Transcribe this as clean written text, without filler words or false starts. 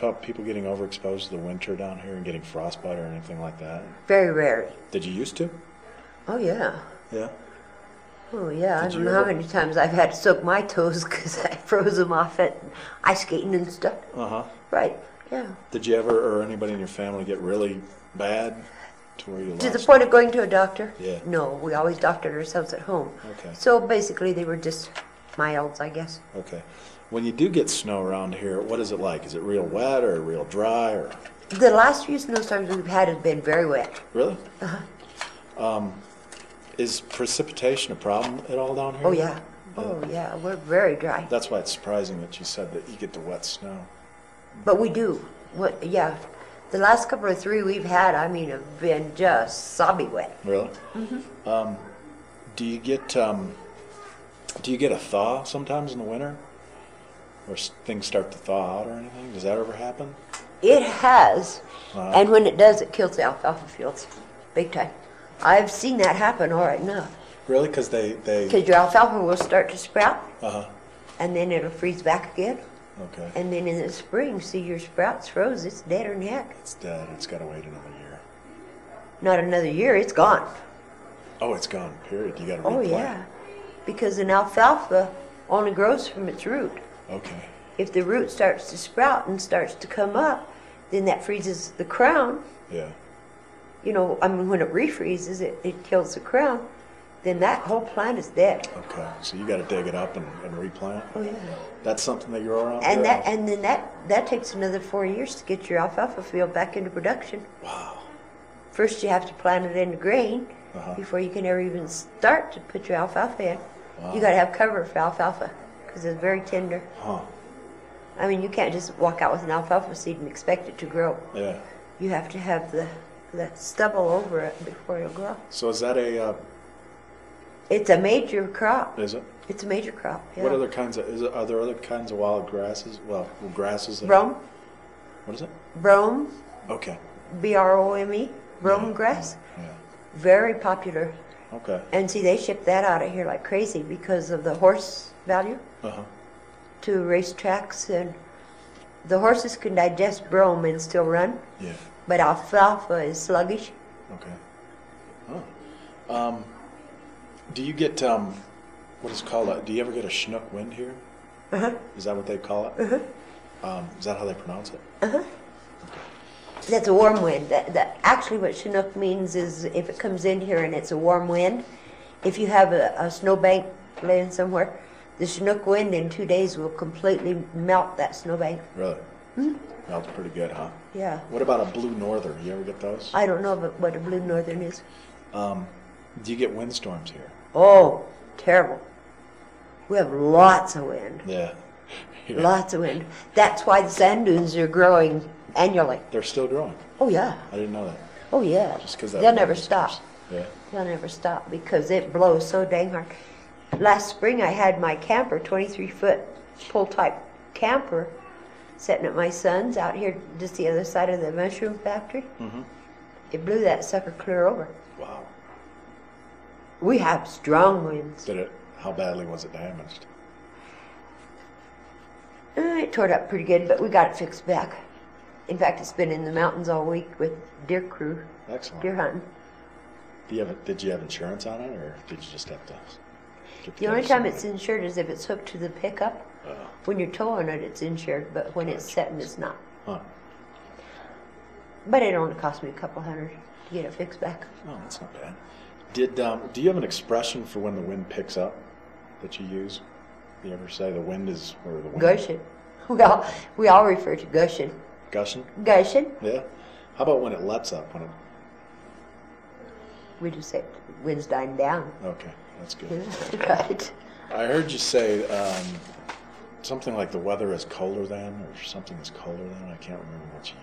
about people getting overexposed to the winter down here and getting frostbite or anything like that? Very rarely. Did you used to? Oh, yeah. Yeah. Oh, yeah. I Did don't you know how ever- many times I've had to soak my toes because I froze them off at ice skating and stuff. Uh-huh. Right, yeah. Did you ever, or anybody in your family, get really bad to where you To the lost? point of going to a doctor? Yeah. No, we always doctored ourselves at home. Okay. So basically they were just milds, I guess. Okay. When you do get snow around here, what is it like? Is it real wet or real dry or? The last few snowstorms we've had have been very wet. Really? Is precipitation a problem at all down here? Oh, yeah. Oh, yeah. We're very dry. That's why it's surprising that you said that you get the wet snow. But we do. What? Yeah. The last couple of three we've had, I mean, have been just sobby wet. Really? Mm-hmm. Do you get a thaw sometimes in the winter, or things start to thaw out or anything? Does that ever happen? It has. Wow. And when it does, it kills the alfalfa fields. Big time. I've seen that happen all right enough. Really? Because they. Because your alfalfa will start to sprout, Uh-huh. and then it'll freeze back again. Okay. And then in the spring, see your sprouts froze, it's dead in the heck. It's dead. It's got to wait another year. Not another year, it's gone. Oh, it's gone. Period. You got to Oh, replant. yeah. Because an alfalfa only grows from its root. Okay. If the root starts to sprout and starts to come up, then that freezes the crown. Yeah. You know, I mean, when it refreezes, it kills the crown. Then that whole plant is dead. Okay. So you got to dig it up and replant. Oh, yeah. That's something they grow around And here? then that takes another 4 years to get your alfalfa field back into production. Wow. First, you have to plant it into grain Uh-huh. before you can ever even start to put your alfalfa in. Wow. You got to have cover for alfalfa because it's very tender. Huh. I mean, you can't just walk out with an alfalfa seed and expect it to grow. Yeah. You have to have the stubble over it before it'll grow. So is that a? It's a major crop. Is it? It's a major crop. Yeah. What other kinds of? Are there other kinds of wild grasses? Well, grasses. Brome, What is it? brome, Okay. Brome, brome Yeah. grass. Yeah. Very popular. Okay. And see, they ship that out of here like crazy because of the horse value Uh-huh. to racetracks, and the horses can digest brome and still run, Yeah. but alfalfa is sluggish. Okay. Oh. Do you get what is it called? Do you ever get a Chinook wind here? Uh-huh. Is that what they call it? Uh-huh. Is that how they pronounce it? That's a warm wind. Actually, what Chinook means is if it comes in here and it's a warm wind, if you have a snowbank laying somewhere, the Chinook wind in 2 days will completely melt that snowbank. Really? That's pretty good, huh? Yeah. What about a blue norther? You ever get those? I don't know what a blue northern is. Do you get windstorms here? Oh, terrible. We have lots of wind. Yeah. Yeah. Lots of wind. That's why the sand dunes are growing annually. They're still growing. Oh, yeah. I didn't know that. Oh, yeah. Just 'cause that They'll wind never is- stop. Yeah. They'll never stop because it blows so dang hard. Last spring I had my camper, 23-foot pull-type camper, sitting at my son's out here just the other side of the mushroom factory. It blew that sucker clear over. Wow. We have strong winds. How badly was it damaged? It tore it up pretty good, but we got it fixed back. In fact, it's been in the mountains all week with deer crew, Excellent. deer hunting. Did you have insurance on it, or did you just have to get The only together time it's somebody? insured is if it's hooked to the pickup. When you're towing it, it's insured, but when it's setting, it's not. Huh. But it only cost me a couple $100 to get it fixed back. Oh, that's not bad. Do you have an expression for when the wind picks up that you use? Do you ever say the wind is, or the wind? Gushing. We all refer to gushing. Gushing? Gushing. Yeah. How about when it lets up? We just say wind's dying down. Okay, that's good. Right. I heard you say something like the weather is colder than, or something is colder than. I can't remember what you